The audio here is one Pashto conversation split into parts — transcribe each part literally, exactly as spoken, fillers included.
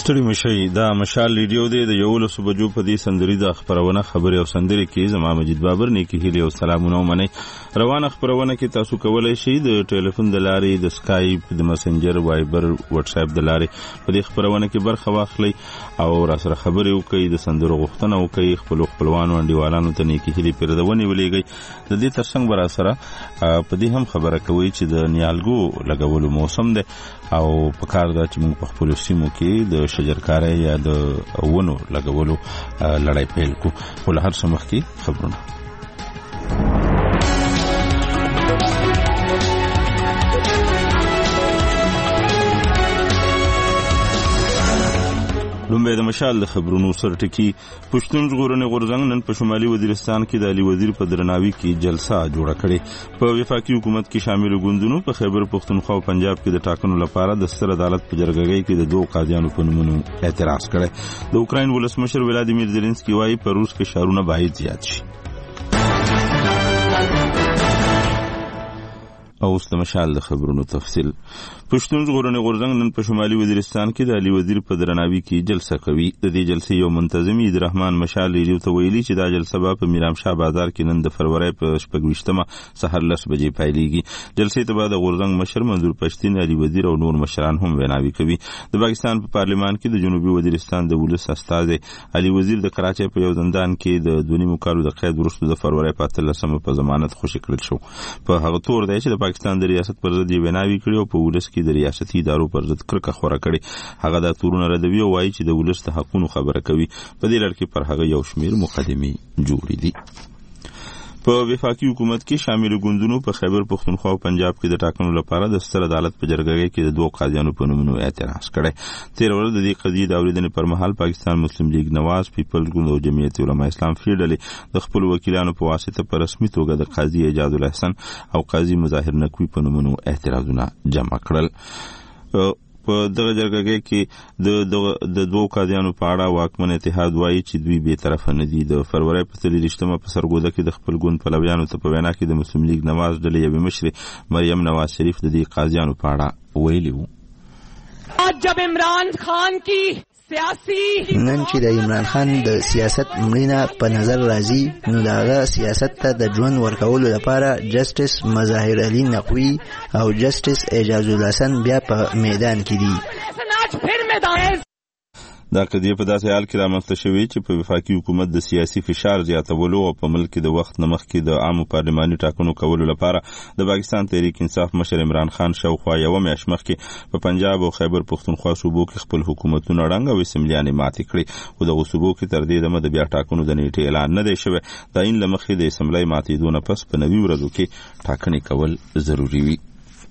ستړي مشي دا مشال ریډیو دی د یولسو بجو په دې سندریزه خبرونه خبرې او سندرې کې زما مجید بابر نیکی هیلې او سلامونه ومنئ. روانه خبرونه کې تاسو کولی شئ د ټلیفون د لارې د سکایپ د مسنجر وایبر واتس اپ د لارې په دې خبرونه کې برخه واخلئ او را سره خبرې وکړئ، د سندرو غوښتنه وکړئ، خپلو خپلوانو انډیوالانو ته نیکی هیلې پیردونې ولېږئ. د دې تر څنګ به را سره په دې هم خبره کوئ چې د نیالګو لګولو موسم دی او په کار ده چې موږ په خپلو سیمو کې د شجرکارۍ یا د ونو لګولو لړۍ پیل کړو. خو له هر څه مخکې خبرونه. لومبه د مشال د خبرونو سر ټکی پښتون ژغورنې غورځنګ نن په شمالي وزیرستان کې د علي وزیر په درناوي کې جلسه جوړه کړې. په وفاقي حکومت کې شامل ګوندونو په خیبر پښتونخوا او پنجاب کې د ټاکنو لپاره د ستر عدالت په جرګهګۍ کې د دوه قاضیانو په نومونو اعتراض کړی. د اوکراین ولسمشر ولادیمیر زيلنسکي وايي په روس کې شارونه باید زیات شي. او اوس د مشال د خبرونو تفصیل. پښتون ژغورنې غورځنګ نن په شمالي وزیرستان کې د علي وزیر په درناوي کې جلسه کوي. د دې جلسې یو منتظم عید رحمان مشال ریډیو ته ویلي چې دا جلسه به په میرامشاه بازار کې نن د فروری په شپږویشتمه سهار لس بجې پیلېږي. جلسې ته به د غورځنګ مشر منظور پښتین، علي وزیر او نور مشران هم ویناوي کوي. د پاکستان په پارلمان کې د جنوبي وزیرستان د ولس استازی علي وزیر د کراچۍ په یو زندان کې د دوه نیمو کالو د قید وروسته د فروری په اتلسمه په ضمانت خوشي کړل شو. په هغه تور دی چې د پاکستان د ریاست پر ضد یې ویناوي کړي او په ولس کې د ریاستي ادارو پر ضد کرکه خوره کړي. هغه دا تورونه ردوي او وایي چې د ولس د حقونو خبره کوي. په دې لړ کې پر هغه یو شمیر مقدمې جوړې دي. په وفاقي حکومت کې شامل ګوندونو په خیبر پښتونخوا او پنجاب کې د ټاکنو لپاره د ستر عدالت په جرګهګۍ کې د دوه قاضیانو په نومونو اعتراض کړی. تیر ورځ د دې قضیې د اورېدنې پر مهال پاکستان مسلم لیگ نواز، پیپلز ګوند او جمعیت علماء اسلام فری ډلې د خپل وکیلانو په واسطه په رسمي توګه د قاضي اعجاز الاحسن او قاضي مظاهر نقوي په نومونو اعتراضونه جمع کړل. په دغه جرګهګۍ کې د د دوه قاضیانو په اړه واکمن اتحاد وایي چې دوی بې طرفه نه دي. د فروری په څلېرویشتمه په سرګوده کې د خپل ګوند پلویانو ته په وینا کې د مسلم لیگ نواز ډلې یوې مشرې مریم نواز شریف د دې قاضیانو په اړه ویلي وو. جب عمران خان کی نن چې د عمران خان د سیاست مړینه په نظر راځي نو دغه سیاست ته د ژوند ورکولو لپاره جسټس مظاهر علي نقوي او جسټس اعجاز الحسن بیا په میدان کې دي. دا قضیه په داسې حال کې رامنځته شوې چې په وفاقي حکومت د سیاسي فشار زیاتولو او په ملک کې د وخت نه مخکې د عامو پارلماني ټاکنو کولو لپاره د پاکستان تحریک انصاف مشر عمران خان شاوخوا یوه میاشت مخکې په پنجاب او خیبر پښتونخوا صوبو کې خپل حکومتونه ړنګ او اسمبلیانې ماتې کړې. خو دغو صوبو کې تر دې دمه د بیا ټاکنو د نیټې اعلان نه دی شوی. د عین له مخې د اسمبلۍ ماتېدو نه پس په نوي ورځو کې ټاکنې کول ضروري وي.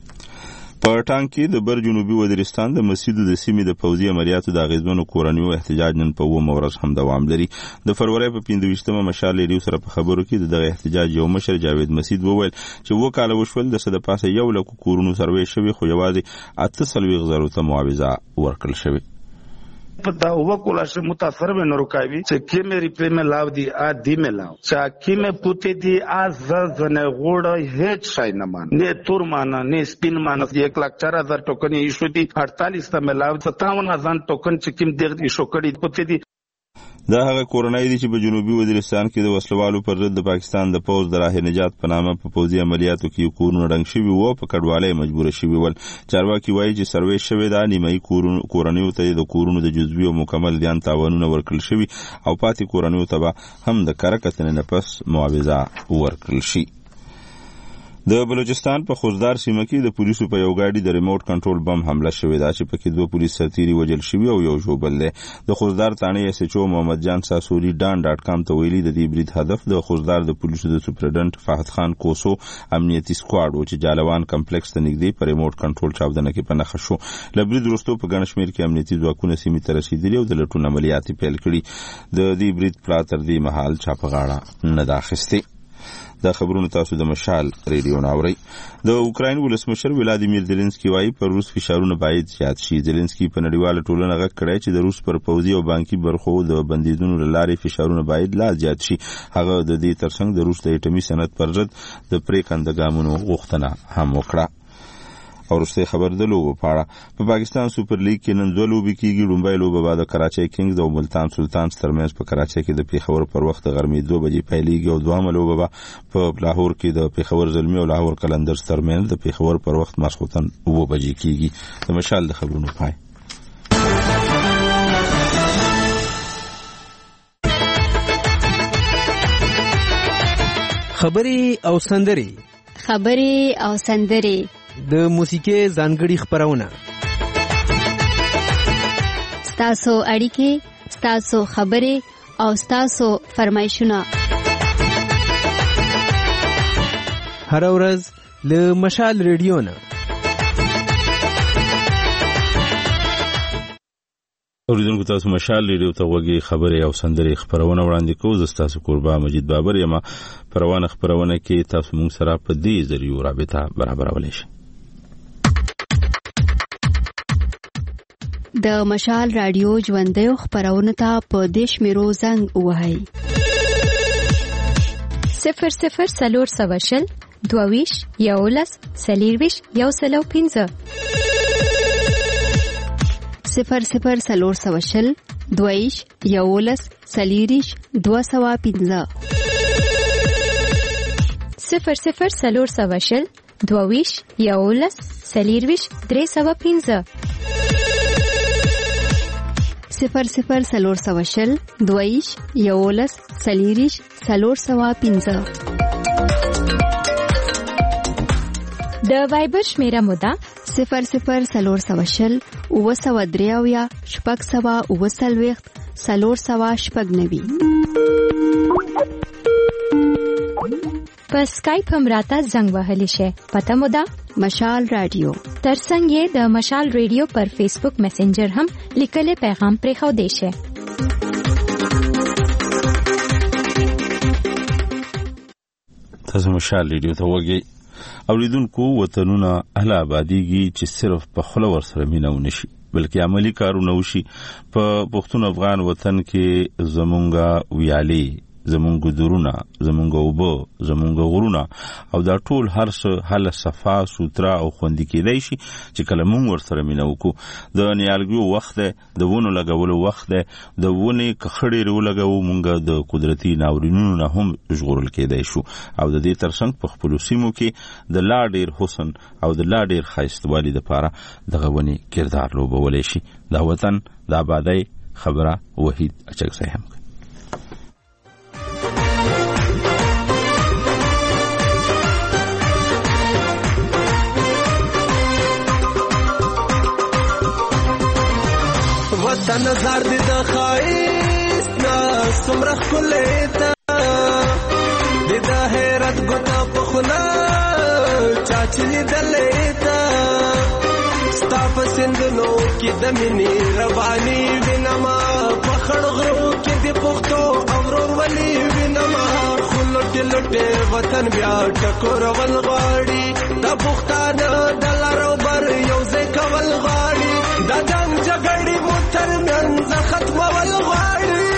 په ټانګ کې د بر جنوبي وزیرستان د مسجدو د سیمې د پوځي عملیاتو د اغیزمنو کورنیو احتجاج نن په اوومه ورځ هم دوام لري. د فروری په پنځه ویشتمه مشال ریډیو سره په خبرو کې د دغه احتجاج یو مشر جاوید مسید وویل چې اووه کاله وشول د څه د پاسه یو لکو کورونو سروې شوي خو یوازې اته څلوېښت زرو ته معاوضه ورکړل شوې. da uvocul așa mutasărbe norucavi ce kime ripreme laudi a dime lau cha kime pute di a zazane goda hech shainaman ne turmana ne spinmana एक लाख चार हजार token issue दी अड़तालीस में लाव सत्तावन हजार token چې کیم دغه issue کړي پته دي. دا هغه کورنۍ دي چې په جنوبي وزیرستان کې د وسلوالو پر ضد د پاکستان د پوځ د راه نجات په نامه په پوځي عملیاتو کې کورونه ړنګ شوي وو په کډوالۍ مجبوره شوي ول. چارواکي وایي چې سروې شوې ده نیمایي کورنیو ته د کورونو د جزوي او مکمل دیان تاوانونه ورکړل شوي او پاتې کورنیو ته به هم د کره کتنې نه پس معاوضه ورکړل شي. د بلوچستان په خوزدار سیمه کې د پولیسو په یو ګاډي د ریموټ کنټرول بم حمله شوې ده چې پکې دوه پولیس سرتیري وژل شوي او یو ژوبل دی. د خوزدار تاڼې ایس ایچ او محمد جان ساسوري ډان ډاټ کام ته ویلي د دې برید هدف د خوزدار د پولیسو د سپرنټنډنټ فهد خان کوسو امنیتي سکواډ و چې جالوان کمپلیکس ته نږدې په ریموټ کنټرول چاودنه کې په نښه شو. له برید وروسته په ګڼ شمېر کې امنیتي ځواکونه سیمې ته رسېدلي او د لټون عملیات یې پیل کړي. د دې برید پلا تر دې مهال چا په غاړه نه ده اخیستې. دا خبرونه تاسو د مشال ریډیو نه اورئ. د اوکراین ولسمشر ولادیمیر زيلنسکي وايي پر روس فشارونه باید زیات شي. زيلنسکي په نړیواله ټولنه غږ کړی چې د روس پر پوځي او بانکي برخو د بندیدونو له لارې فشارونه باید لا زیات شي. هغه د دې ترڅنګ د روس د اټومي صنعت پر ضد د پرېکنده ګامونو غوښتنه هم وکړه. او وروستۍ خبر د لوبو په اړه. په پاکستان سوپر لیګ کې نن دوه لوبې کیږي. لومړی لوبه به د کراچۍ کینګز او ملتان سلطانز ترمنځ په کراچۍ کې د پیښور پر وخت د غرمې دوه بجې پیلېږي او دویمه لوبه به په لاهور کې د پیښور زلمي او لاهور قلندرز ترمنځ د پیښور پر وخت ماسخوتن اوه بجې کیږي. د مشال د خبرونو پای. خبري او سندري خبري او سندري د موسیقي ځانګړي خبرونه ستاسو اړیکې ستاسو خبري او ستاسو فرمایشونه هر ورځ له مشال ریډیو نه. اوریدونکو تاسو مشال ریډیو ته وګورئ. خبري او سندري خبرونه وړاندې کوو. زه تاسو قربا مجید بابر یم. پروانه خبرونه کې تاسو موږ سره په دې ذریعہ رابطه برابرولای شئ. د مشال رادیو ژوندۍ خبرونه ته په دیش میرو زنګ وهاي صفر صفر سلور سواشل دوویش یولس سلیرویش یو سلو پینزه صفر صفر سلور سواشل دوویش یولس سلیریش دو سوا پینزه صفر صفر سلور سواشل دوویش یولس سلیرویش درې سوا پینزه صفر صفر سلور سواشل دوویش یولس سلیریش سلور سوا پینزه. د وایبر شمیره مودا صفر صفر سلور سواشل اوه سوا دریاویا شپږ سوا اوه سلویخت سلور سوا شپږ نوي. په سکایپ هم راته زنګ وهلی شي. پته مودا مشال رادیو. ترڅنګ یې د مشال رادیو پر فیسبوک میسنجر هم لیکل پیغام پرې خو دی شي. تاسو مشال رادیو ته وګورئ. اوریدونکو وطنونه اهل آبادیږي چې صرف په خوله ور سره مینه ونشي بلکې عملی کارونه وشي. په پښتون افغان وطن کې زمونږه ویالي زمونږ درونه زمونږ اوبه زمونږ غرونه او دا ټول هر څه حل صفا سوترا او خوندي کېدای شي چې کله مونږ ور سره مینه وکړو. د نیالګیو وخت دی، د ونو لګولو وخت دی، د ونې کخړې ولګوو مونږ د قدرتي ناورینونو نه هم ژغورل کېدای شو او د دې ترڅنګ په خپلو سیمو کې د لا ډېر حسن او د لا ډېر ښایستوالي دپاره دغه ونې کردار لوبولی شي. دا وطن د آبادۍ خبره وحید اچکزی هم کوي. وطن زار دي د خایست نا سمره خلیتا د د هرت ګوتا په خلا چاچلی دلیتا ستاپ سندنو کې د منی رواني وینما پخړ غرو کې د پختو اورور ولي وینما خلټ لټه وطن بیا ټکور ول غاړي د پختانه د لارو بر یو ځای کول غاړي د جنگ جګړې تر منځ ختم ول غاړي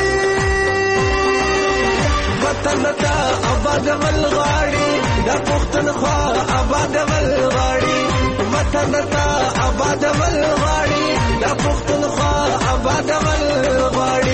وطن ته آباد ول غاړي د پښتونخوا آباد ول غاړي وطن ته آباد ول غاړي د پښتونخوا آباد ول غاړي.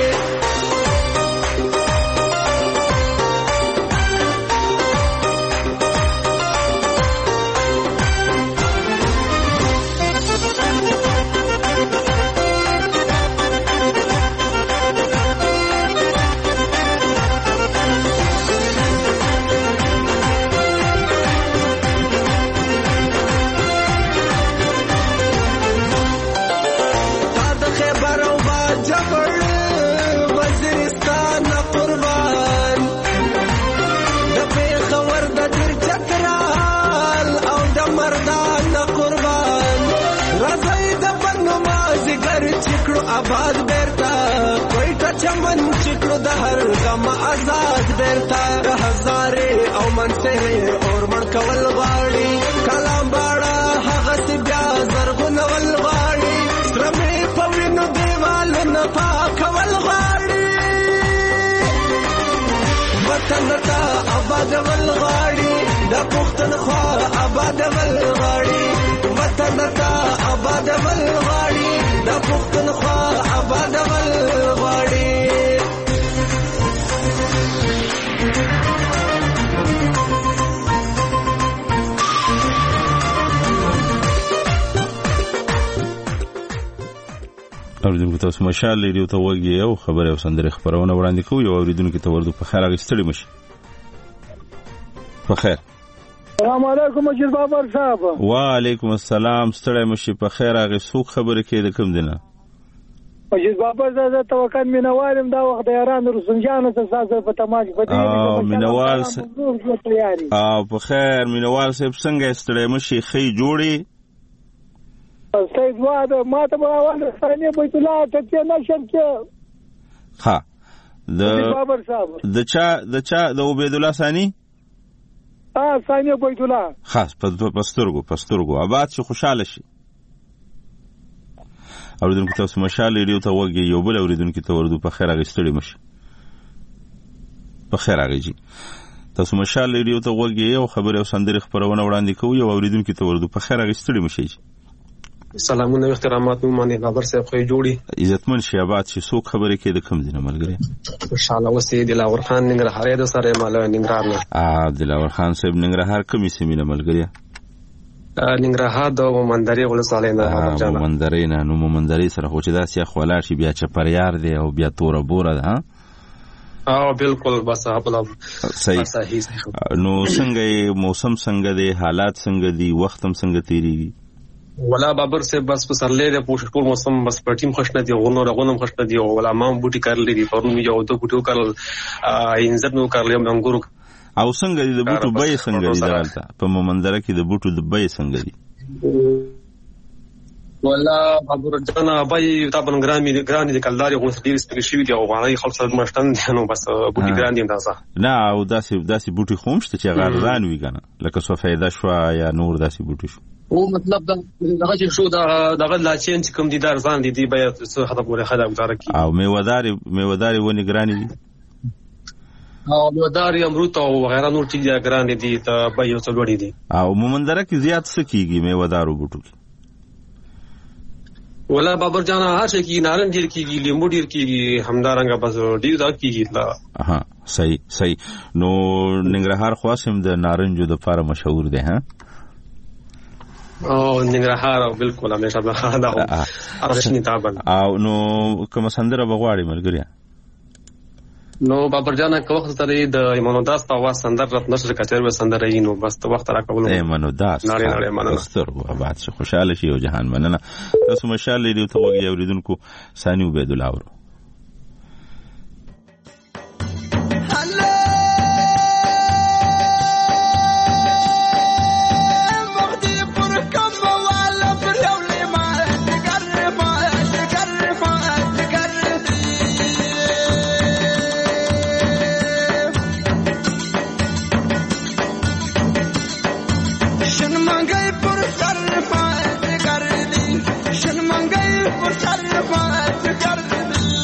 آباد بیرتا کوئی چمن چکړو د هر غم آزاد بیرتا هزارې او منصره اور من کول غاړي کلام باړه هغه سی بیا زرغون ول غاړي سرمې په وینو دیوال نه پاکول غاړي وطن ته آباد ول غاړي د پښتونخوا آباد ول غاړي نتا آباد ول غاړي د پښتونخوا آباد ول غاړي اوریدونکو تاسو مشال ریډیو ته وګورئ او خبره او سندره خبرونه وړاندې کوي او اوریدونکو ته ورته په خیر اغستړي مشي په خیر. السلام علیکم مجید بابر صاحب. وعلیکم السلام ستړی مشي په خیر اغه څوک خبره کوي د کوم دینه مجید بابر زه توکل مینوالم دا وخت د یاران رسنجان ته ساز په تماش بدی او مینوال او په خیر مینوال صاحب څنګه ستړی مشي خې جوړي سید واد ما ته اول ثانیه بیت الله ته نشم کې ها د بابر صاحب د چا د چا د عبید الله ثانی ها ثانیه بیت الله خاص پسترګو پسترګو آباد شي خوشاله شي. اوریدونکو تاسو مشال ریډیو ته وګورئ یو بل اوریدونکو ته ورته په خیر اغستړي مشي په خیر اغیږي تاسو مشال ریډیو ته وګورئ او خبره او سندره خبرونه وړاندې کوي او اوریدونکو ته ورته په خیر اغستړي مشي. سلامونه او احترامات مو باندې بابر صاحب خو جوړي عزتمن شي آباد شي څوک خبره کوي د کوم دینه ملګری ان شاء الله وسې دلاور خان ننګرهار د سره مال ننګرهار نه ا دلاور خان صاحب ننګرهار کومې سیمه ملګری ننګرهار د مومندري ولسوالۍ نه بابر جان مومندري نه نو مومندري سره خو چې دا سیا خولار شي بیا چپریار دی او بیا تور بوره ده ها او بالکل بس خپل صحیح نو څنګه موسم څنګه دی حالات څنګه دي وخت هم څنګه تیریږي ولا بابر سے بس پسرلې د پوښتور موسم بس پټیم خوشنه دی غونو رغونم خوشنه دی ولا ما بوټي کارلې دي پرون یو د بوټو کارل انځر نو کارلې منګور او څنګه دی د بوټو بای څنګه دی دلته په مومندره کې د بوټو د بای څنګه دی ولا بابر جانا بای تابن ګرامي ګرامي د کلداري غوښ ډیر سپیږ شي دی او غواړي خلک سره مشتن نو بس بوټي ګرام دي اندازه نه او داسې داسې بوټي خومشته چې غرضان وی کنه لکه سفیده شو یا نور داسې بوټي شو او مطلب دا دغه چې شو دا دغه لا چین چې کوم دي در ځان دي دی به څه حدا پورې خدا گزاره کی او میوهداري میوهداري ونی ګرانی دي او میوهداري امرود او غیره نور چیزه ګرانی دي ته به یو څه وړي دي او مومندره کې زیات څه کیږي میوهدارو بوټو کې ولا بابر جانا هر شي کې نارنج ډیر کیږي لیمو ډیر کیږي همدارنګه بس ډیر دا کیږي لا ها صحیح صحیح نو ننګرهار خاصم د نارنجو د لپاره مشهور دی ها او ننګرهار او بالکل همیشه به دا ارشنی تابل او نو کوم سندره بغواړي ملګری نو بابر جانا که وخت سره د ایمانو داس په واس سندر رات نشر کچر و سندره اینو بس ته وخت را کوم ایمانو داس نړۍ نړۍ مننه سترګو آباد شي خوشاله شي او جهان مننه تاسو مشال لري ته وګورئ اوریدونکو ثاني عبید الله ورو Shun mangai pur sar paat kar di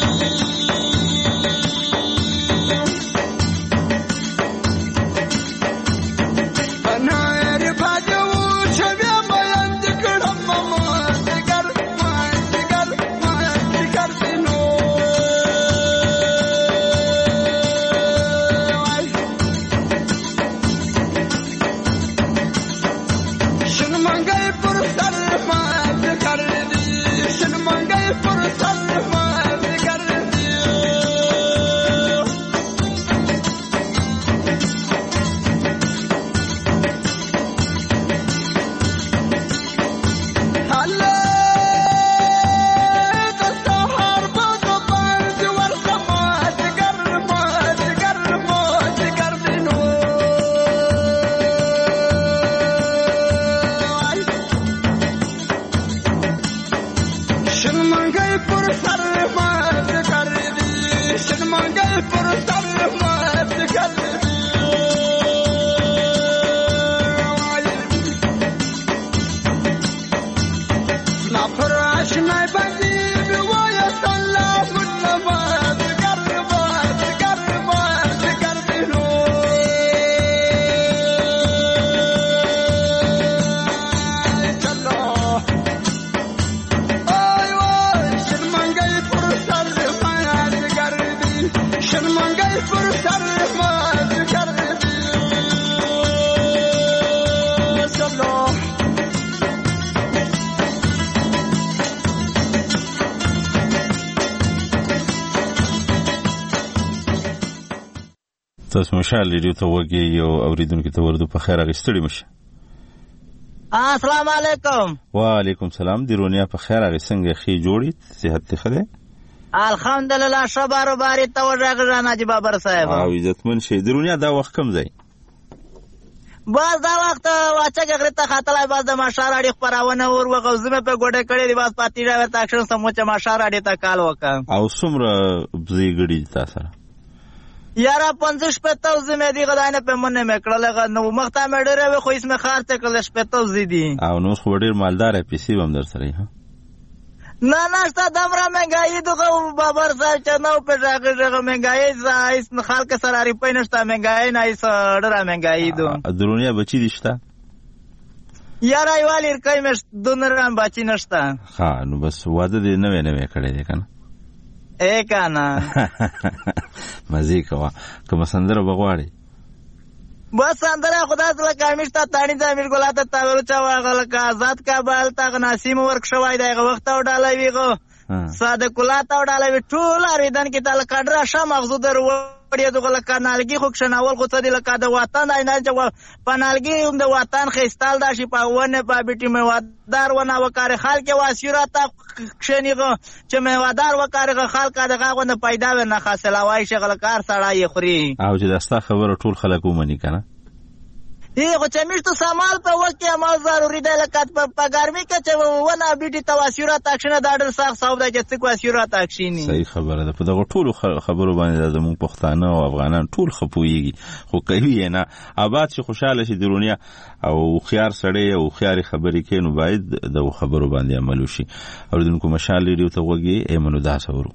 تاسو مشال ریډیو ته وګورئ او اوریدونکو ته ورته په خیر اغستړي مشه. السلام علیکم. وعلیکم سلام. دی رونیا په خیر اغستنګ خې جوړی صحت ته خده الحمدلله. شبارو باری ته ورغه ناجی بابر صاحب او عزتمن شه. دی رونیا دا وخت کم ځای باز دا وخت واچګ غره خاطلای باز د ماشار اړي خبرونه ور وغوزمه په ګډه کړي دی باز پاتې راو ته اکشن سموچ ماشار اړي ته کال وکم او سمره بزیګړي تاسو یارا پنځه پته زمه دی غدانه په منه مکړل نو مخته مډره خو اسمه خارته کله شپته زیدي او نو خو ډیر مالدار پیسې هم در سره ها نه نشته دمره مهنګای دغه بابر صاحب چې نو په ځای ځای مهنګای زایس نه خلک سره ری پینشته مهنګای نه ایس ډره مهنګای دو درونیا بچی دشته یارا ایوالیر کایمش دونران بچی نشته. ها نو بس واده دې نوې نوې کړې ده کنه اے کانا مزه کوا کوم سندره بغواړي بس سندره خدا تعالی کامیشتا تانی زمیر ګلاته تاورو چا واغله کا آزاد کابل تا ناسیم ورک شوای دغه وخت او ډالای ویغو ساده کلاته او ډالای ټول اریدان کې تل کډرا شه مغزو در وړي دغه کانالګي خو شناول خو ته د لکه د وطن نه چې پنالګي هم د وطن خېستال داشي په ونه په بیٹي میوادار ونه وکړي خلک واسیرات کښنیغه چې میوادار وکړي خلک دغه غو پیدا ونه حاصله وای شغل کار سړای خوري او چې داستا خبره ټول خلک ومني کنه ای خو چې میشتو سامان په وخت کې ما ضروري ده لکه په ګرمي کې چې ونه بیټي تواسیرات اکشنه د اډر ساخ صاحب د چې کو اسیرات اکشنی صحیح خبره ده. په دغه ټول خبرو باندې زموږ پښتانه او افغانان ټول خپويږي خو کوي نه آباد شي خوشاله شي درونیا او خيار سړی او خياري خبرې کینو باید د خبرو باندې عمل وشي. اوردونکو مشال ریډیو ته وګي ایمنو دا سورو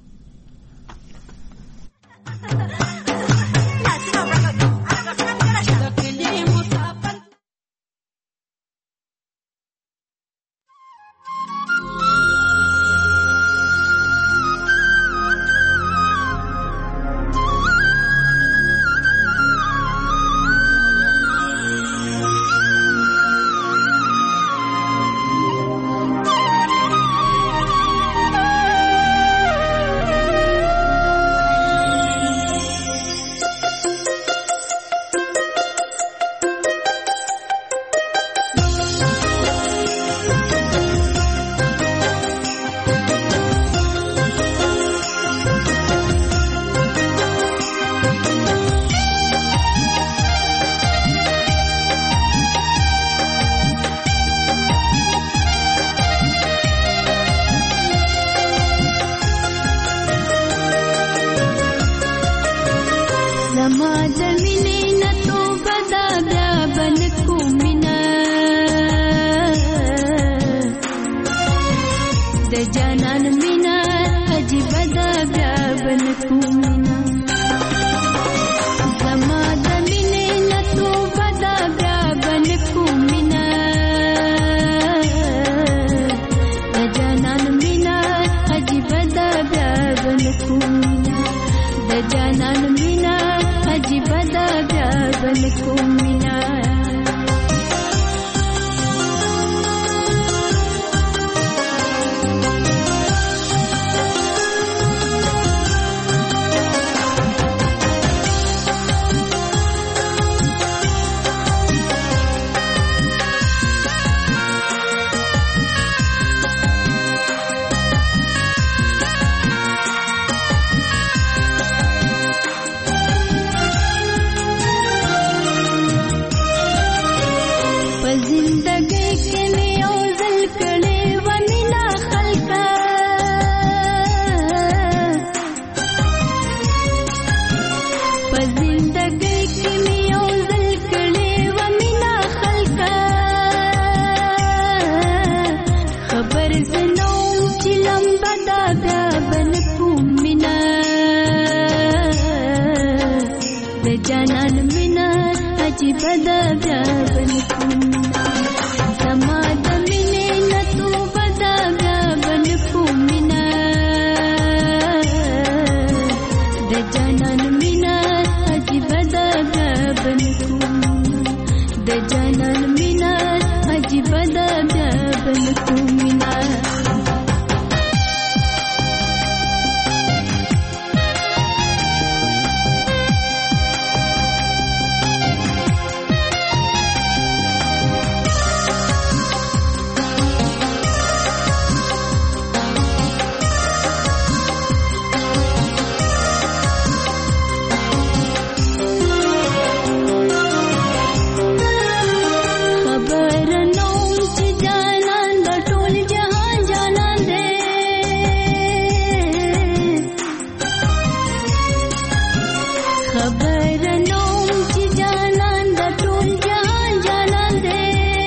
درنوم چې جانان د ټول جان جانان دی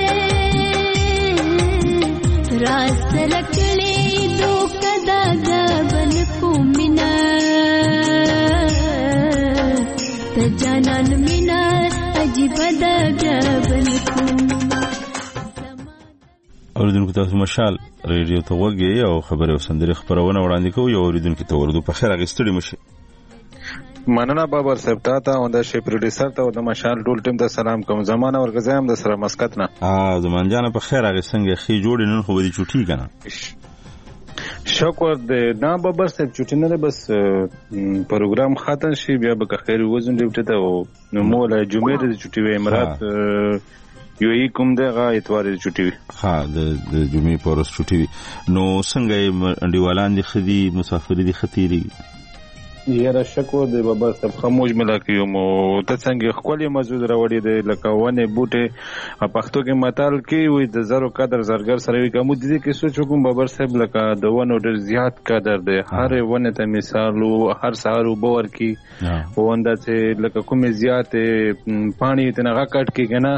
راز سره کړې دوکه د بل کومینا ته جانان مینا عجیب د بل کومینا. اوریدونکو تاسو مشال ریډیو ته وګورئ او خبرې او سندرې خبرونه وړاندې کوي. او اوریدونکو ته ورته په خیر اغستړي مشي. مننه بابر صاحب ته او د شی پروډوسر ته او د مشال ټول ټیم ته سلام کوم. زمانه ورغزم د سره مسکت نه اه زمان جان په خیر اغستنګ خي جوړ نن خو دې چټي کنه شکر د نه بابر صاحب چټي نه بس پروګرام ختم شي بیا به خیر وزن ډیوټ ته او نو مولا جمعې د چټي وې امارات یو ای کوم دغه اتوار چټي وي. ها د جمعې پورس چټي وي. نو څنګه انډیوالان دي خدي مسافر دي خطيري یاره شکو د بابا صاحب خاموش ملاکیو مو ته څنګه خپل موضوع راوړی دی لکه ونه بوټه پښتو کې متال کې وي د زرو قدر زرګر سره وي کوم دي کې سوچ کوم بابا صاحب لکه د ونه ډیر زیات قدر دی هر ونه ته مثال هر سهار وبور کی ونده ته لکه کوم زیات پانی تنه کټ کې کنه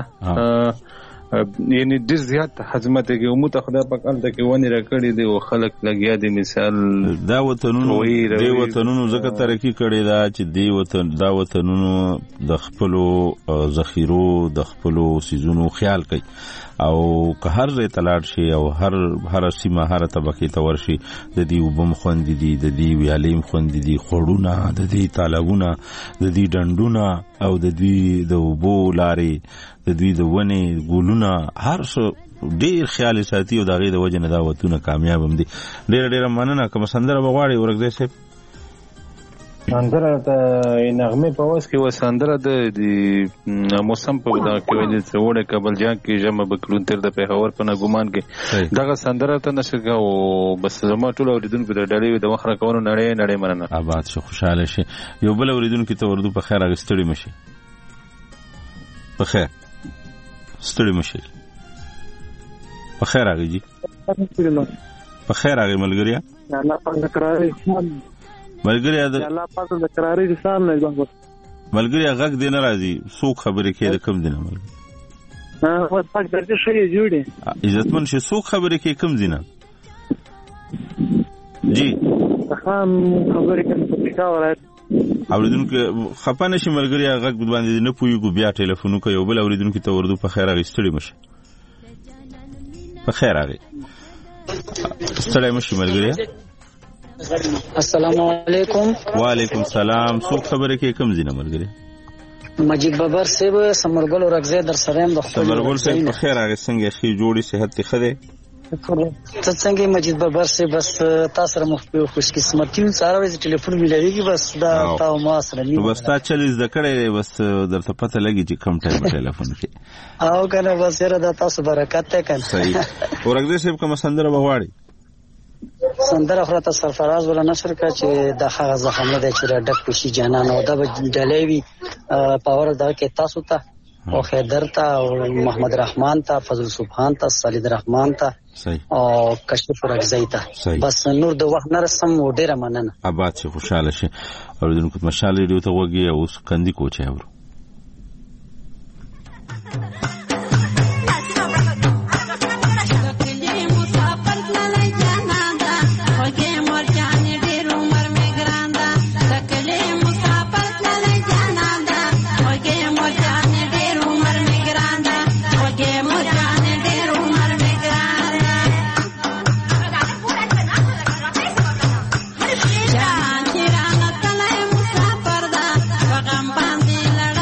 یعنی ډیر زیات حزمت کې عموت خدای پاک الله کې ونی راکړي دی او خلک لګیا دي مثال دا وطنونو دی وطنونو زکه ترقی کړي دا چې دی وطن دا وطنونو د خپلو ذخیرو د خپلو سيزونو خیال کوي او که هر ځای تلاړ شي او هر هر سیمه هر طبقه ته ورشي د دې وبم خوند دي د دې ویالیم خوند دي خړونه د دې تالابونه د دې ډنډونه او د دې د وبو لارې د دې د ونه ګولونه هر څه ډیر خیال ساتي او د غي د وجه نه دا وتونه کامیاب هم دي. ډیر ډیر مننه کوم سندره بغواړي ورګځي صاحب سندره ته نغمه په واس کې و سندره د موسم په دا کې ویل چې وړه کابل جان کې جمع بکلون تر د پیښور په نګومان کې دغه سندره ته نشګه او بس زما ټول اوریدونکو د ډالۍ د مخره کونو نړۍ نړۍ مننه آباد شو خوشاله شي. یو بل اوریدونکو ته ورته په خیر اغستړي مشي په خیر ستړي مشي په خیر اغي په خیر اغي ملګریا الله پاک قرارې ملګری دا الله پاک د قرارې انسان نه ځو ملګری غږ دین راځي څوک خبرې کوي کم دینه ملګری ها او پاک درته شي جوړي عزتمن شي څوک خبرې کوي کم دینه جی خام خبرې کوي په ښاورات اوریدونکو خپانه شي ملګری غږ باندې نه پویګو بیا ټلیفون کوي او بل اوریدونکو ته ورته په خیر اغستړي مشه په خیر اغي ستړي مشه ملګری. السلام علیکم. وعلیکم السلام. څوک خبره کې کم زینه ملګری مجید بابر صاحب سمرګل ورغزه در سره هم د سمرګل صاحب په خیر هغه څنګه خي جوړي صحت ته خده ته څنګه مجید بابر صاحب بس تاسو سره مخ خوش قسمتي سره وځي ټلیفون ملایږي بس دا تاسو ما سره نه بس تا چلیز د کړې بس درته پته لګي چې کم ټایم ټلیفون کې او کنه بس یره دا تاسو برکت ته کنه صحیح. ورغزه صاحب کوم سندره بغواړي سندره خراته سرفراز ولا نشر کا چې د هغه زخم نه د چې ډک پشي جانان او د ډلېوي پاور دا کې تاسو ته او خیدر ته او محمد رحمان ته فضل سبحان ته صالح رحمان ته او کشف ورغزی ته بس نور د وخت نه رسم و ډیره مننه آباد شي خوشاله شي. اوریدونکو مشال ریډیو ته وګي او کندي کوچه ورو Bandi la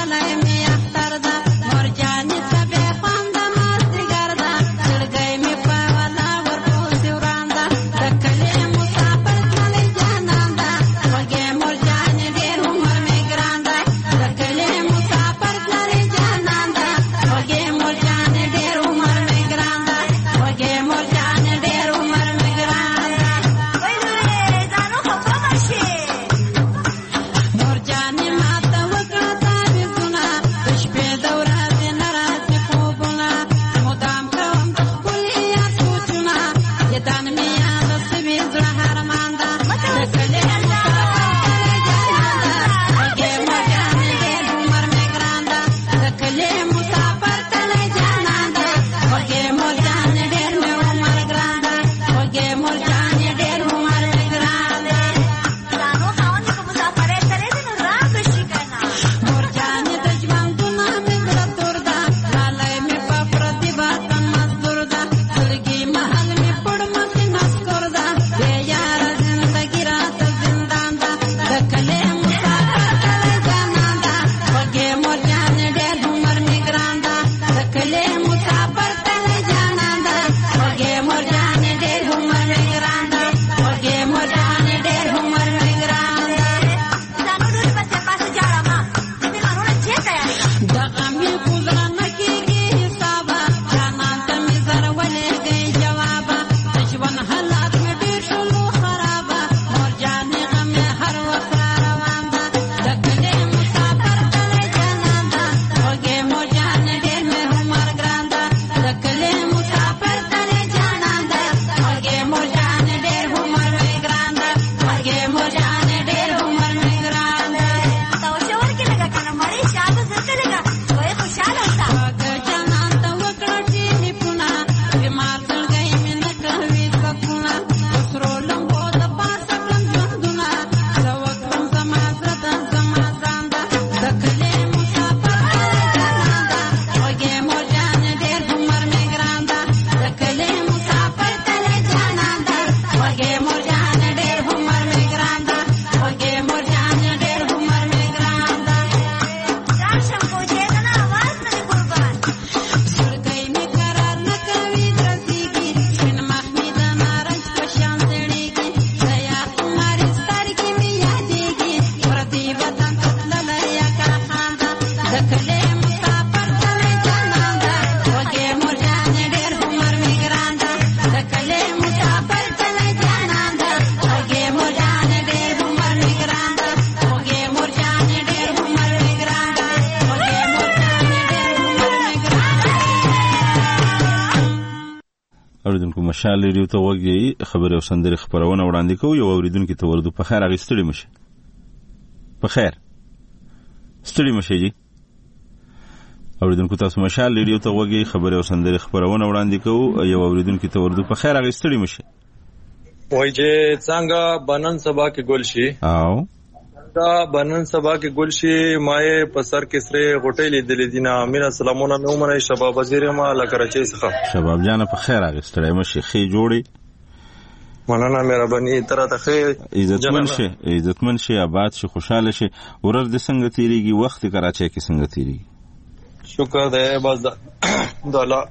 اوریدونکو مشال ریډیو ته وګورئ خبري او سندري خبرونه وړاندې کوو. یو اوریدونکو ته ورده په خیر اغستړي مشه په خیر ستړي مشه جی. اوریدونکو تاسو مشال ریډیو ته وګورئ خبري او سندري خبرونه وړاندې کوو. یو اوریدونکو ته ورده په خیر اغستړي مشه وای چې څنګه بنن سبا کې ګل شي او دا بنن سبا کې ګل شي مای په سر کې سره غټې لیدلې دي نه. امیر السلامونه مې عمر شباب وزیر ما لکرچې څخه شباب جان په خیر اغستړی مشه خې جوړي مننه مهرباني تر ته خې عزتمن شي عزتمن شي آباد شي خوشاله شي. ورځ د څنګه تیریږي وخت کراچۍ کې څنګه تیریږي؟ شکر دې بس د الله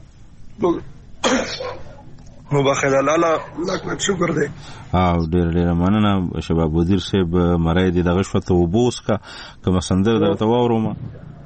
نو بخیر الله لکه شکر دې. او ډېر ډېر مننه شباب وزیر صاحب. مړی دې دغه شوته وبوس کا کوم سندر درته واورم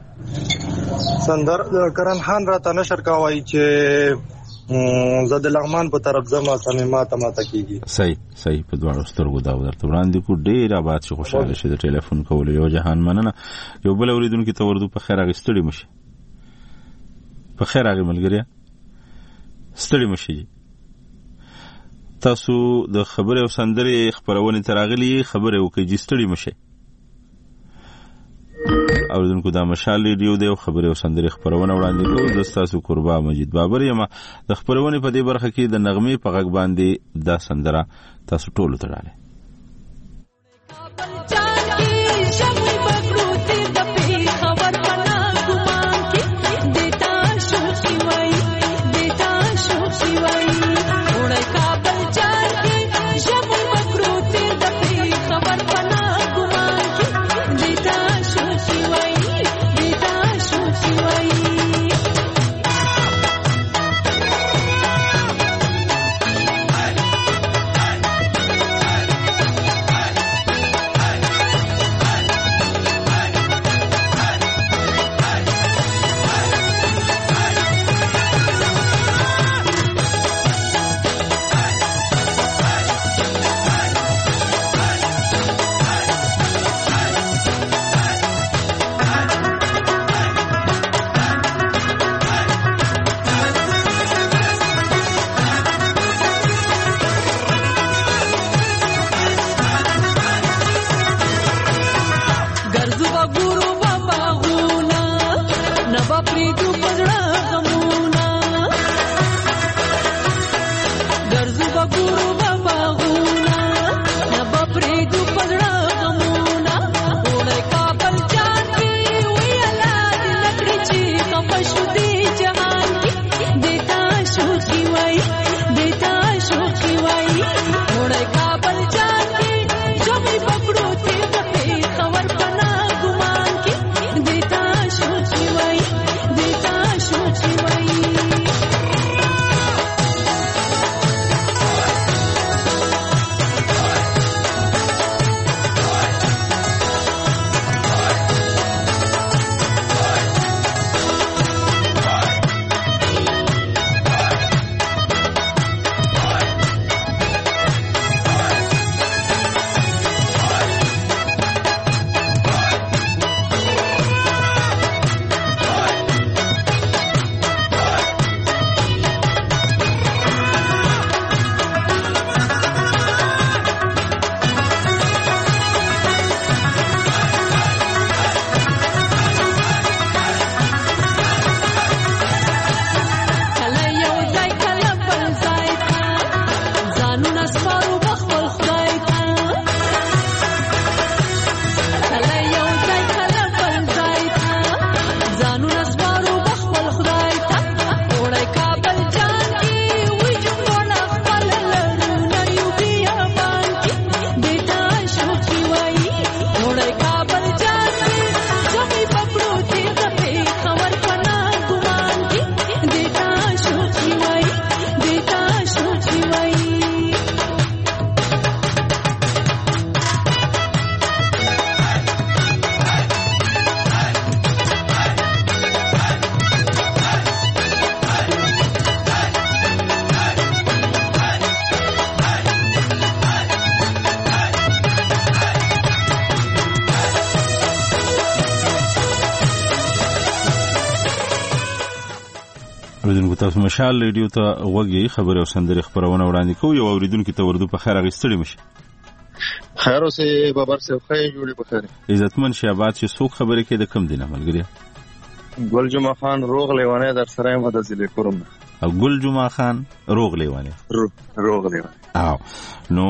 سندر کرن خان راته نشر کاوي چې زاد لغمان په طرف زما سمات ماته کیږي. صحیح صحیح په دواړو سترګو دا ورته وړاندې کو. ډېر آباد شي خوشاله شي د ټلیفون کول. یو جهان مننه. یو بل اوریدونکو ته ورده په خیر اغستړي مشه په خیر اغه ملګریا ستړي مشه. تاسو د خبره او سندري خبرونه تراغلي خبره او کې جستړي مشه. اوریدونکو دا مشال ریډیو دی خبره او سندري خبرونه وړاندې کوو. د تاسو قربا مجید بابر یم. د خبرونه په دې برخه کې د نغمه په غږ باندې دا سندره تاسو ټول تړاله. اوریدونکو تاسو مشال ریډیو ته وګورئ، خبري او سندري خبرونه وړاندې کوي او اوریدونکو ته وردو په خیر غوښتلی مشه. خیر اوسه بابر صاحب، خیر جوړې په خیر. عزتمن شهباز چې څوک خبرې کوي د کم دینه ملګری؟ ګل جمعه خان روغ لیوانه در سره مده زلې کوم. او ګل جمعه خان روغ لیوانه روغ لیوانه او نو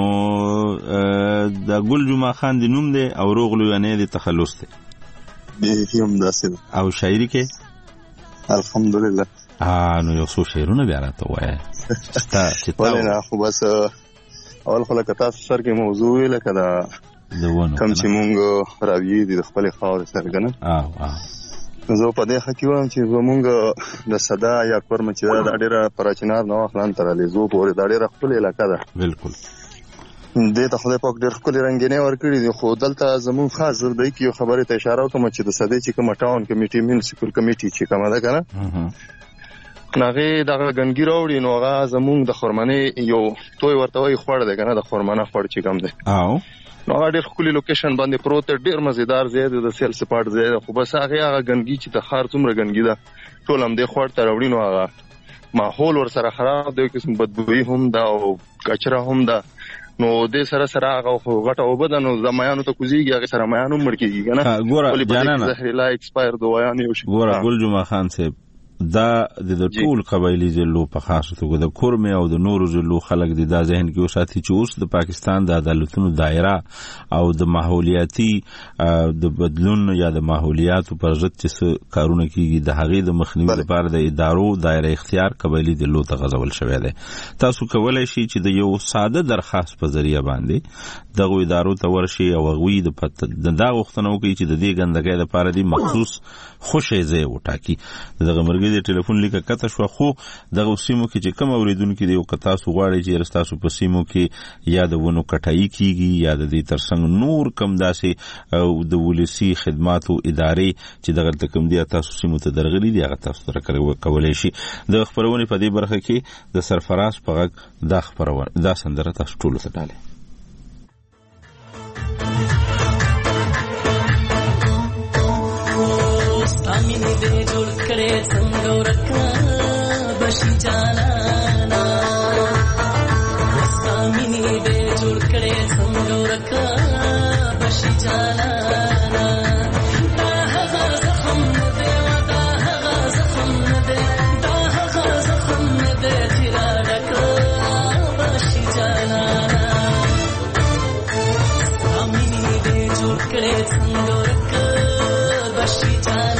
د ګل جمعه خان د نوم دی او روغ لیوانه د تخلص دی به هم داسې. او شاعري کې الحمدلله ا نو یو څو شعرونه بیا راته وایي ستا چې تا نه خو بس اول خو لکه تاسو سر کې موضوع ویل کدا کم چې مونږ راوی دي د خپل خاور سره کنه. او او زه په دې حق وایم چې زمونږ د صدا یا کورم چې دا ډیره پراچینار نو خلان تر لیزو پورې دا ډیره خپل علاقه ده. بالکل دې ته خدای پاک ډېر ښکلي رنګینې ورکړي دي، خو دلته زمونږ خاص زه د یو خبرې ته اشاره وکړم چې د صدې چې کومه ټاون کمیټي میونسپل کمیټي چې کومه ده کنه هغې دغه ګنګي راوړي نو هغه زمونږ د خرمنې یو توی ورته وایي خوړ دی کنه، د خرمنه خوړ چې کوم دی او نو هغه ډېر ښکلي لوکیشن باندې پروت دی، ډېر مزیدار ځای دی، د سیل سپاټ ځای دی، خو بس هغې هغه ګنګي چې د ښار څومره ګنګي ده ټول همدې خوړ ته راوړي نو هغه ماحول ورسره خراب دی، قسم بدبویي هم ده او کچره هم ده. نو دې سره سره هغه خو غټه اوبه ده نو زمایانو ته کوزیږي، هغې سره مایان هم مړ کېږي که نه. ګوره جانانه زهریلا ایکسپایر دوايان یو شي. ګوره ګل جمعه خان صاحب دا د ټول قبایلی ضلعو په خاصه توګه د کورمې او د نورو ضلعو خلک د دا ذهن کې وساتي چې اوس د پاکستان د عدالتونو دایره او د ماحولیاتي د بدلون یا د ماحولیاتو پر ضد چې کارونه کیږي د هغې د مخنیوي لپاره د ادارو دایره اختیار قبایلی ضلعو ته غځول شوی دی. تاسو کولی شئ چې د یو ساده درخواست په ذریعه باندې دغو ادارو ته ورشئ او هغوی د دا غوښتنه وکړي چې د دې ګندګۍ لپاره دې مخصوص خوشی ځای وټاکي. دغه مرګ د ټلیفون لیکه کته شو، خو دغه سیمو کې چې کوم اوریدونکو دی او تاسو غواړئ چې رستاسو په سیمو کې یا د ونو کټایي کیږي یا د دې ترڅنګ نور کم داسې او د ولسی خدماتو ادارې چې دغه کوم دی تاسو سیمو ته درغلي دی هغه تاسو سره کولای شي. د خبرونه په دې برخه کې د سرفراز په غږ دا خبرونه دا سندره تاسو ټول ته ډاله. مینې دې جوړ کړې څنګه ورکه بشي جانانا، ستا مینې دې جوړ کړې څنګه ورکه بشي جانانا. دا هغه زخم نه دی دا هغه زخم نه دی دا هغه زخم نه دی چې راډکه بشي جانانا. ستا مینې دې جوړ کړې څنګه ورکه بشي جانانا.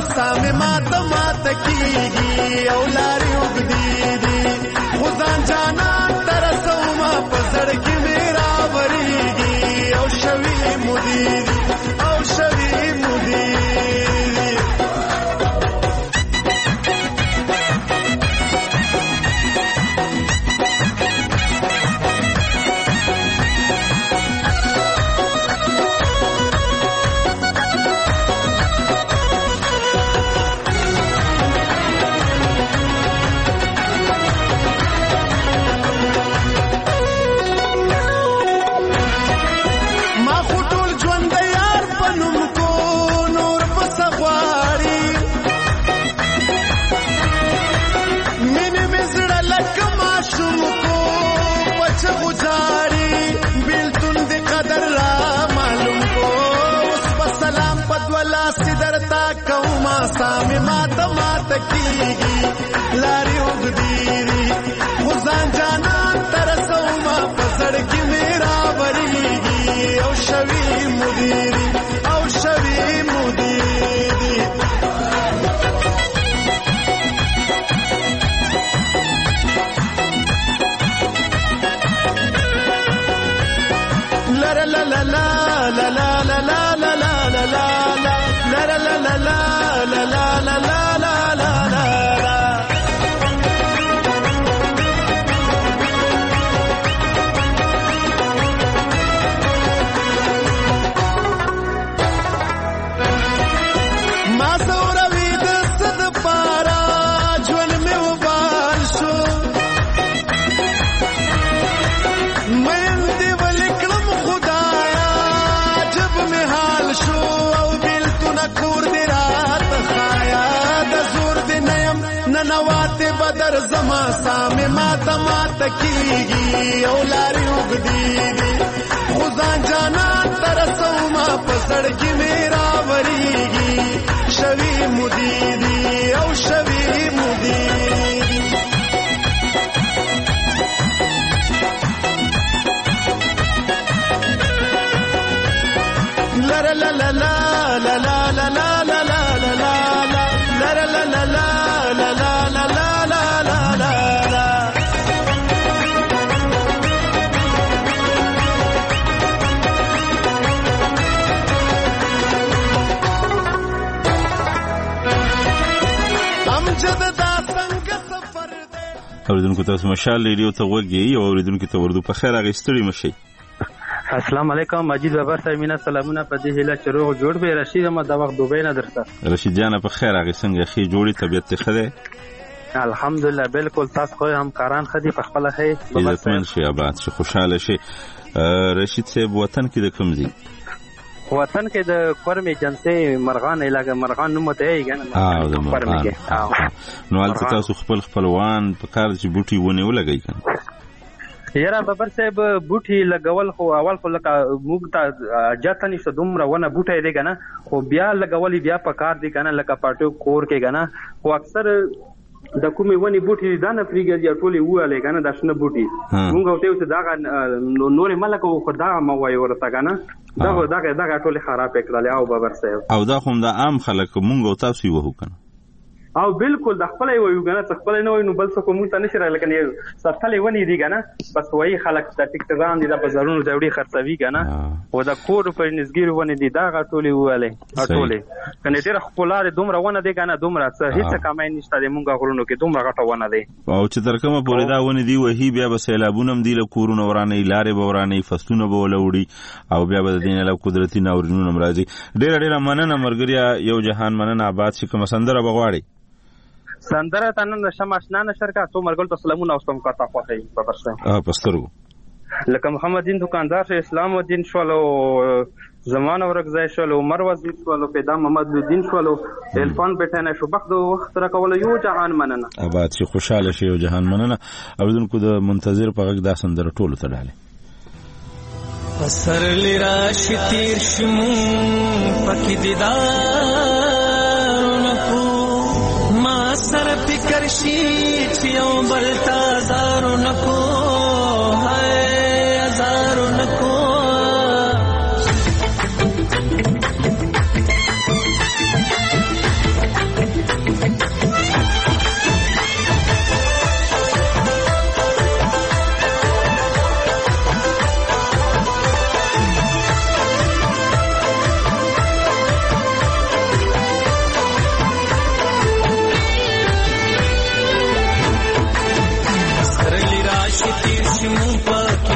سامې ماته ماته کیږي او لارې اوږدې دي خو ځان جانان ته رسومه په زړه کې مې راورېږي او شوي مودې دي او شوي مودې دي سامې ماته ماته کیږي لارې اوږدې دي خو ځان جانان ته رسومه په زړه کې مې راورېږي او شوي مودې دي او شوي مودې دي لا لا لا لا لا لا لا لا لا لا لا لا لا لا لا لا لا La la la la la la la la ما زوروي د صد پارا ژوند مې وبال شو مېن دې ولکلم خدایا جب مې حال شو او بیلتونه کور دې ننواته بدر زما سامې ماته ماته کیږي او لارې اوږدې دي خو ځان جانان ته رسومه په زړه کې مې راورېږي شوي مودې دي او شوي مودې دي لا لا لا لا لا لا لا لا لا لا لا لا لا لا لا لا La la la la la la la la امجد دا څنګه سفر دی اوریدونکو تاسو مشال ریډیو ته وګورئ او اوریدونکو ته ورته په خیر هغه ستړي مشي السلام علیکم مجید بابا صاحب مینا سلامونه په دې هله چروغ جوړ به رشید ما دا وخت دوبۍ نه درته رشید جان په خیر هغه څنګه خې جوړی طبيعت ته خده الحمدلله بالکل تاسو خو هم کاران خدي په خپل هي عزتمن شي آباد شي خوشاله شي رشید صاحب وطن کې د کوم ځای وطن کې د کورمې جنسي مرغان علاقه مرغان نوم ته یې ګنه اه د مرغان نو البته تاسو خپل خپلوان په کار چې بوټي ونه ولګی کنه یاره بابر صاحب بوټي لګول خو اول خو لکه موږ ته جاته نشته دومره ونه بوټي دی کنه خو بیا لګول بیا په کار دی کنه لکه پټو کور کې کنه خو اکثر د کومې ونی بوټي دا نه فریګل یا ټولي واله کنه د شنه بوټي موږ ته ته دا نور ملک خو دا ما وای ورته کنه دا دا دا ټولي خراب کړل او بابر صاحب او دا خو د عام خلک موږ تاسو یو وکنه او بالکل د خپل یو غنه خپل نه وای نو بل څه کوم ته نشره لکه سفلې ونی دی کنه بس وای خلک د ټیکټران دي د بازارونو جوړي خرڅوي کنه او د کور په نسګیر ونی دی دا غټولې واله ټولې کنه ډېر خپلار دومره ونه دی کنه دومره څه هیڅ کمای نشته د مونږه غرونو کې دومره غټه ونه دی او چې ترکمه پورې دا ونی دی وਹੀ بیا به سیلابونه دی له کورونو ورانه لارې به ورانه فصلونه به ولوړي او بیا به دین له قدرتي ناورینونو مرাজি ډېر ډېر مننه مرګریا یو جهان مننه آباد شي کوم سندره بغواړي سندره تنن شماشنا نشر کا تو مرګل تسلمون اوستم کا تاسو خو په پرسه اه پسترګو لکه محمد دین دکاندار شه اسلام الدین شولو زمانه ورګزای شولو عمر وزیر شولو پیدا محمد الدین شولو الفان بیٹنه شو بخت وخت را کول یو جهان مننه آباد شي خوشاله شي یو جهان مننه اوریدونکو د منتظر په غږ دا سندره ټولو ته ډاله پسر لرا شتیر شمو پکې دیدار ما سر فکر شي چې یو بل تازار نکو هاي ازار نکو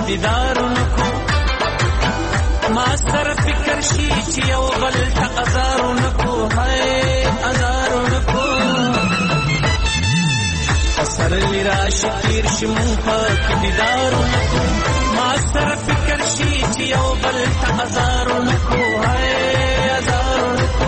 دیدار نکو ما سره فکر شي چې یو بل ته ازار نکو هاي ازار نکو سر لراشي تیر شي مون پاک دیدار نکو ما سره فکر شي چې یو بل ته ازار نکو هاي ازار نکو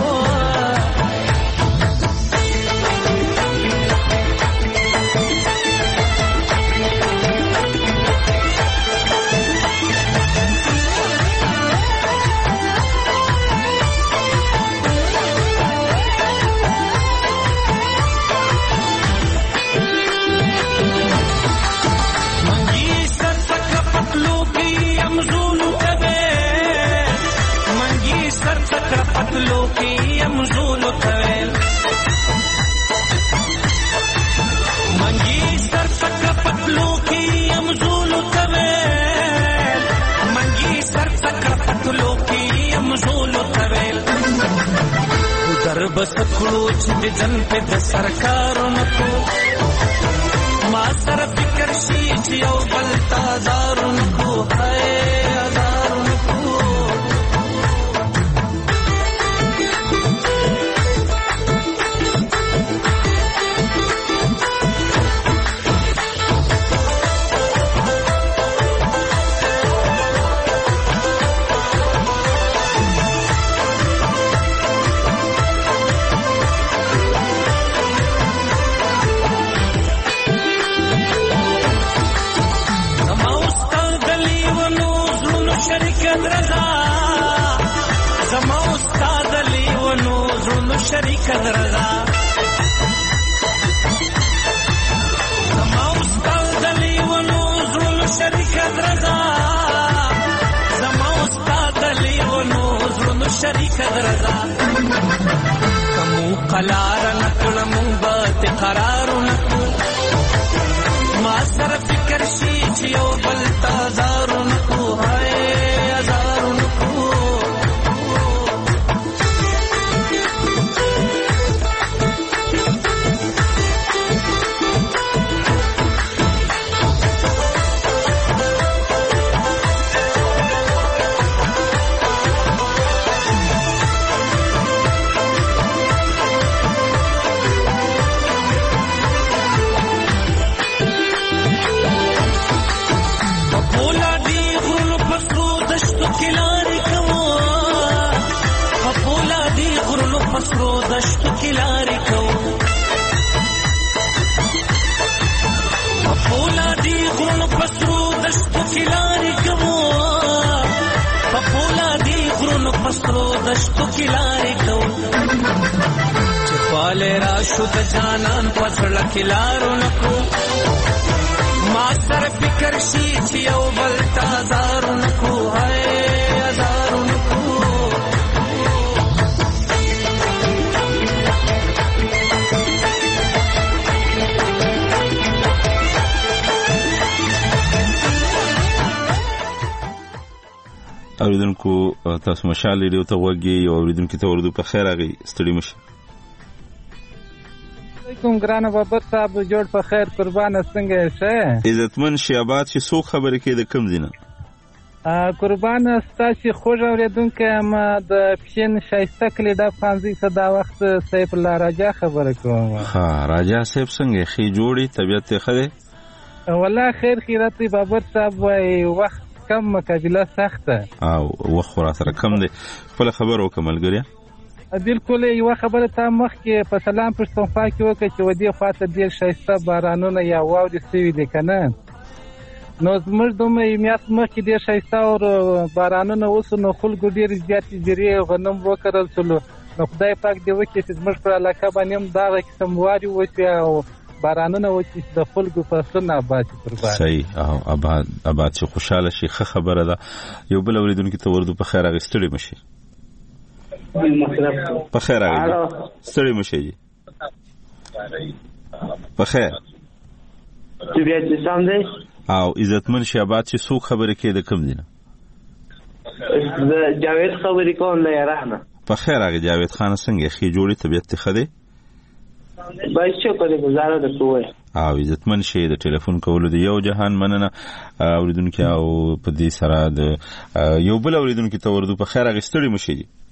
پتلو کی امزول کویل منگی سر تک پتلو کی امزول کویل منگی سر تک پتلو کی امزول کویل در بس کلوچ دی جن پہ د سرکاروں کو ما سر فکر شي چې یو بل تازاروں کو ہے ازاروں کو زما استاد علی ونو زونو شریک درغا زما استاد علی ونو زونو شریک درغا زما استاد علی ونو زونو شریک درغا کمو قلار نکړ مونږ به قرار نکړو ما سره فکر شي چې یو بل تازار نکړو هاي ازار نکړو پسرو دشتو کی لاری کو پپولا دی غرون پسرو دشتو کی لاری کو پپولا دی غرون پسرو دشتو کی لاری کو چپال راشو د جانان پسړه کی لارو نکو ما سر فکر شي چې یو بل تازارو نکو هاي ازارو نکو اوریدونکو تاسو مشال ریډیو ته وګورئ او اوریدونکو ته ورودو په خیر راغی ستړي مشه کوم ګرانه بابا صاحب جوړ په خیر قربانه څنګه شه عزتمن شیابات چې څوک خبرې کوي د کم دینه قربانه ستاسو خوږ اوریدونکو ما د پښین شایسته کلی د پانځه صدا وخت سیف الله راجا خبره کوم ها راجا سیف څنګه خې جوړي طبيعت ته خره والله خیر خیراتي بابا صاحب وای وخت کم مقابله سخته او وخت را سره کم دی خپل خبر وکملګریا بالکل یو خبره ته مخ کې په سلام پښتونخوا کې وکړه چې ودی خواته ډیر شایسته بارانونه یا واوري سوي دي کنه نو زموږ دومره میات مخ کې ډیر شایسته او بارانونه اوس نو خلکو ډیر زیات جری غنم وکړل سلو نو خدای پاک دی وکړي چې زموږ پر علاقه باندې هم دا قسم واري وسی او بارانونه وچی د خلکو په سن آباد قربان صحیح او آباد آباد چې خوشاله شي خه خبره ده یو بل اوریدونکو ته ورته په خیر غستړي مشي په خیر راغلی ستړي مشه جی په خیر طبیعت دې سم دی او عزتمن شهباد چې څوک خبرې کوي د کوم دینه جاوید خبرې کوم له یارانه په خیر راغلی جاوید خان څنګه خې جوړي طبیعت ته خده باید شکر دې گزاره ده کوی او عزتمن شي د ټلیفون کولو د یو جهان مننه اوریدونکو او په دې سره د یو بل اوریدونکو ته ورته په خیر غستړي مشي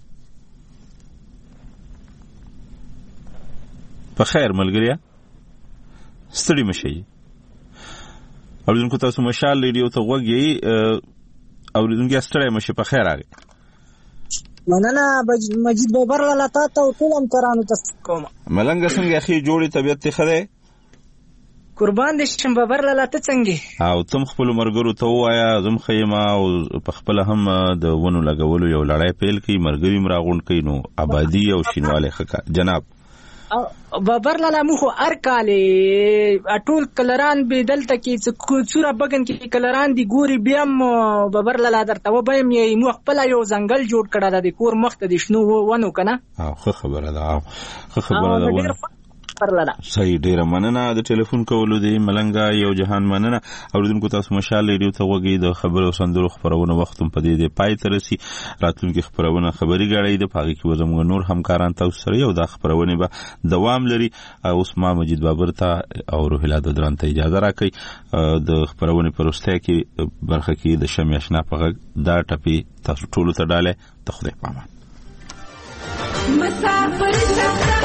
په خیر ملګریا ستړي مشي اوریدونکو تاسو مشال ریډیو ته وګورئ اوریدونکو ستړي مشي په خیر راغی مننه مجید بابر لاله تا ته ټول هم ترانو تاسو کوم ملنګ څنګه اخی جوړی طبيعت ته خره قربان دې شم بابر لاله ته څنګه او تم خپل مرګرو ته وایا زم خیمه او په خپل هم د ونو لګولو یو لړۍ پیل کی مرګري مراغون کینو آبادی او شینواله خکا جناب بابر لاله مو خو ار کاله ټول کلران به دلته کې څوره بغن کې کلران دي ګوري بیا بابر لاله درته و به مې مو خپل یو ځنګل جوړ کړه د کور مخ ته د شنو ونو کنه او خو خبره ده خو خبره ده صحیح ډیره مننه د ټلیفون کولو دی ملنګا یو جهان مننه اوریدونکو تاسو مشال ریډیو ته وګورئ د خبرو سندرو خبرونه وختم په دې دی پای تر سي راتلونکي خبرونه خبري غړې د پاګي کې وزمو نور همکاران تاسو سره یو د خبرونه به دوام لري اوس ما مجید بابر ته او روح الله دران ته اجازه راکړي د خبرونه پروسته کې برخه کې د شمع آشنا په دا ټپي تاسو ټول ته ډاله ته خدای پامان مسافر